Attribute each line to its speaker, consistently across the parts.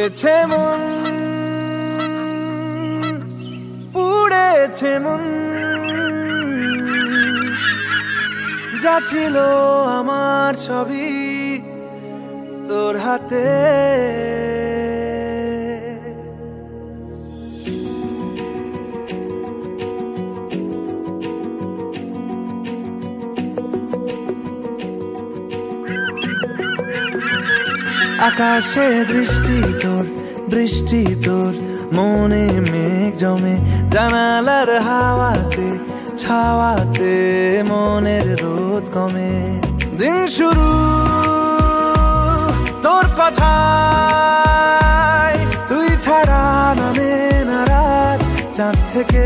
Speaker 1: পুড়েছে মন, পুড়েছে মন, যা ছিল আমার সবই তোর হাতে। আকাশে দৃষ্টি তোর, বৃষ্টি তোর, মনে মেঘ জমে, জানালার হাওয়াতে ছাওয়াতে মনের রোদ কমে। দিন শুরু তোর কথায়, তুই ছাড়া নামে না রাত, চাঁদ থেকে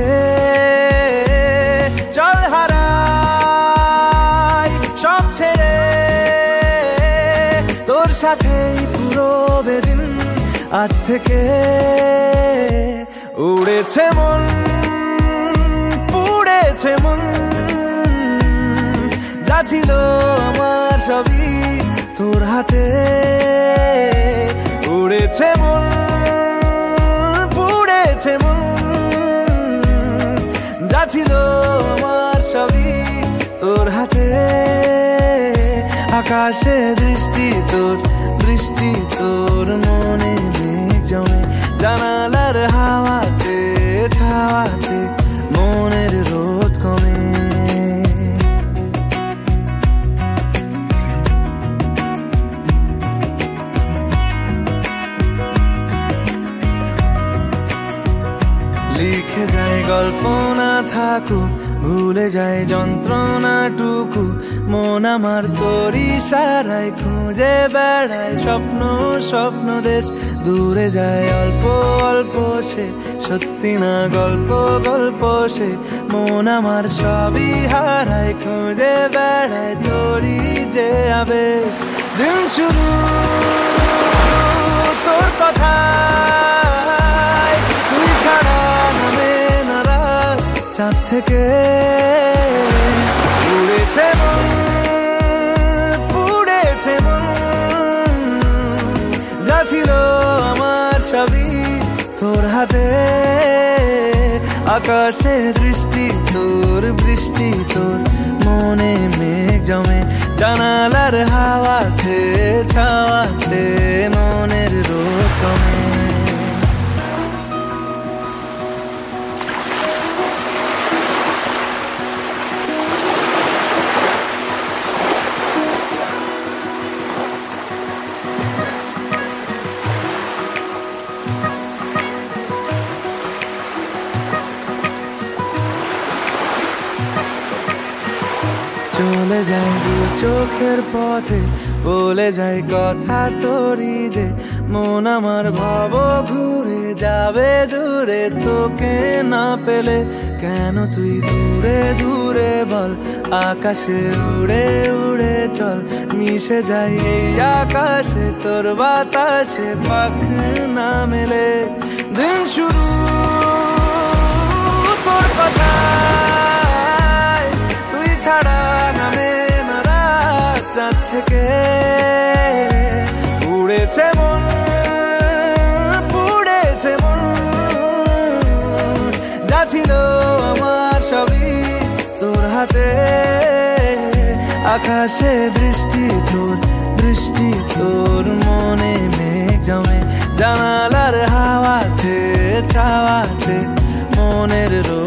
Speaker 1: চল হারাই সব ছেড়ে, তোর সাথেই পুরো বেদিন আজ থেকে। উড়েছে মন, পুড়েছে মন, যা ছিল আমার সবই তোর হাতে। উড়েছে মন, পুড়েছে মন, যা ছিল আমার সবই তোর হাতে। আকাশে দৃষ্টি তোর, বৃষ্টি তোর, মনে মেঘ জমে, জানালার হাওয়াতে ছাওয়াতে মনের রোদ কমে। লিখে যায় গল্প না থাকুক, ভুলে যায় যন্ত্রণাটুকু, মন আমার তোর ইশারায় খুঁজে বেড়ায় স্বপ্ন স্বপ্ন দেশ। দূরে যায় অল্প অল্প সে, সত্যি না গল্প গল্প সে, মন আমার সবই হারায় খুঁজে বেড়ায় তোরই যে আবেশ। দিন শুরু তোর কথায়, তুই ছাড়া নামে না রাত, চাঁদ থেকে। পুড়েছে মন, পুড়েছে মন, যা ছিল আমার সবই তোর হাতে। আকাশে দৃষ্টি তোর, বৃষ্টি তোর, মনে মেঘ জমে, জানালার হাওয়াতে ছাওয়াতে মনের রোদ কমে। চলে যায় দু চোখের পথে, বলে যায় কথা তোরই যে, মন আমার ভাব ঘুরে যাবে দূরে তোকে না পেলে। কেন তুই দূরে দূরে বল, আকাশে উড়ে উড়ে চল, মিশে যাই এই আকাশে তোর বাতাসে, পাখ না মেলে। দিন শুরু তোর কথায়, তুই ছাড়া নামে না রাত, চাঁদ থেকে। উড়েছে মন, পুড়েছে মন, যা ছিল আমার সবই তোর হাতে। আকাশে দৃষ্টি তোর, বৃষ্টি তোর, মনে মেঘ জমে, জানালার হাওয়াতে ছাওয়াতে মনের রোদ